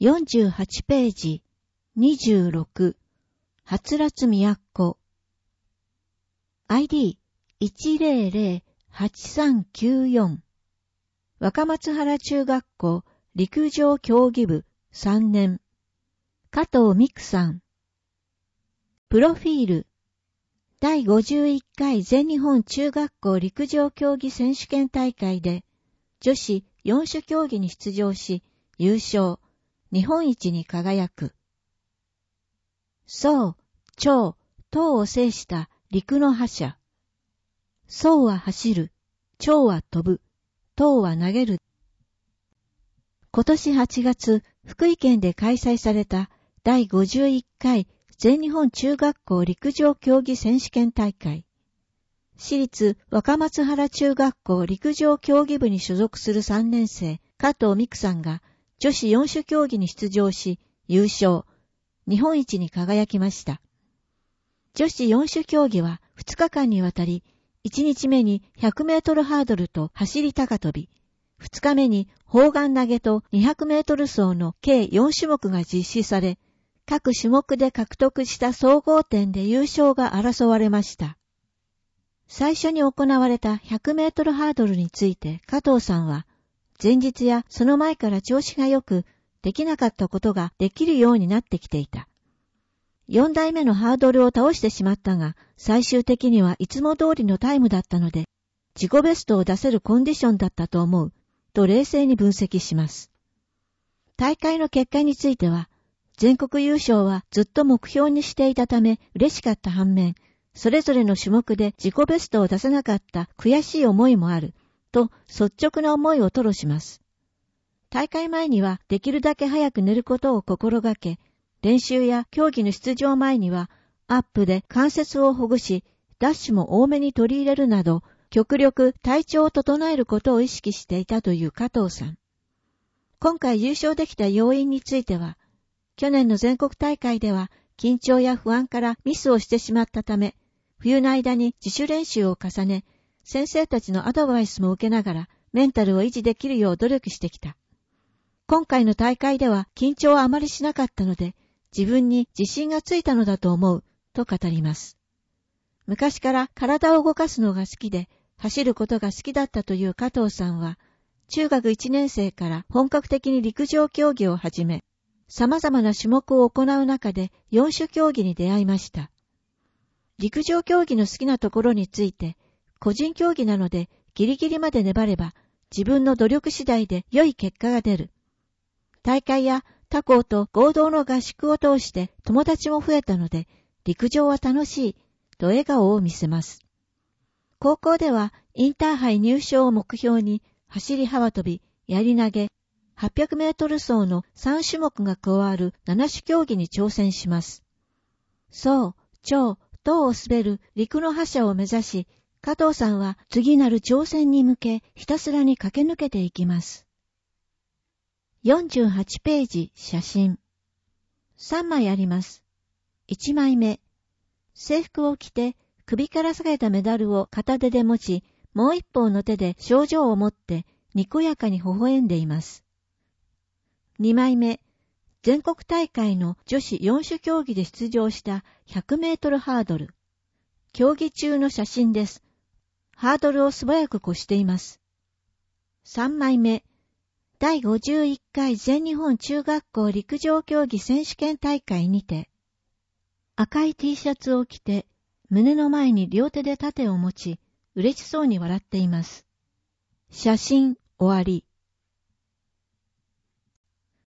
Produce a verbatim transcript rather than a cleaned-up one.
よんじゅうはちページにじゅうろくはつらつ都 アイディーいちゼロゼロはちさんきゅうよん 若松原中学校陸上競技部さんねん加藤美久さん。プロフィールだいごじゅういっかい全日本中学校陸上競技選手権大会で女子よん種競技に出場し優勝、日本一に輝く。走、長、等を制した陸の覇者。走は走る、長は飛ぶ、等は投げる。今年はちがつ、福井県で開催されただいごじゅういっかい全日本中学校陸上競技選手権大会。私立若松原中学校陸上競技部に所属するさんねん生、加藤美久さんが女子よん種競技に出場し、優勝、日本一に輝きました。女子よん種競技はふつかかんにわたり、いちにちめにひゃくメートルハードルと走り高跳び、ふつかめに砲丸投げとにひゃくメートル走の計よん種目が実施され、各種目で獲得した総合点で優勝が争われました。最初に行われたひゃくメートルハードルについて加藤さんは、前日やその前から調子が良く、できなかったことができるようになってきていた。よんだいめのハードルを倒してしまったが、最終的にはいつも通りのタイムだったので、自己ベストを出せるコンディションだったと思う、と冷静に分析します。大会の結果については、全国優勝はずっと目標にしていたため嬉しかった反面、それぞれの種目で自己ベストを出せなかった悔しい思いもある、と率直な思いを吐露します。大会前にはできるだけ早く寝ることを心がけ、練習や競技の出場前にはアップで関節をほぐし、ダッシュも多めに取り入れるなど、極力体調を整えることを意識していたという加藤さん。今回優勝できた要因については、去年の全国大会では緊張や不安からミスをしてしまったため、冬の間に自主練習を重ね、先生たちのアドバイスも受けながらメンタルを維持できるよう努力してきた。今回の大会では緊張はあまりしなかったので、自分に自信がついたのだと思う、と語ります。昔から体を動かすのが好きで、走ることが好きだったという加藤さんは、中学いちねん生から本格的に陸上競技を始め、様々な種目を行う中でよん種競技に出会いました。陸上競技の好きなところについて、個人競技なのでギリギリまで粘れば自分の努力次第で良い結果が出る。大会や他校と合同の合宿を通して友達も増えたので陸上は楽しいと笑顔を見せます。高校ではインターハイ入賞を目標に走り幅跳び、やり投げ、はっぴゃくメートル走のさん種目が加わるなな種競技に挑戦します。走、長、等を滑る陸の覇者を目指し、加藤さんは次なる挑戦に向けひたすらに駆け抜けていきます。よんじゅうはちページ写真。さんまいあります。いちまいめ。制服を着て首から下げたメダルを片手で持ち、もう一方の手で賞状を持ってにこやかに微笑んでいます。にまいめ。全国大会の女子よん種競技で出場したひゃくメートルハードル。競技中の写真です。ハードルを素早く越しています。さんまいめ。だいごじゅういっかい全日本中学校陸上競技選手権大会にて、赤い T シャツを着て、胸の前に両手で盾を持ち、嬉しそうに笑っています。写真終わり。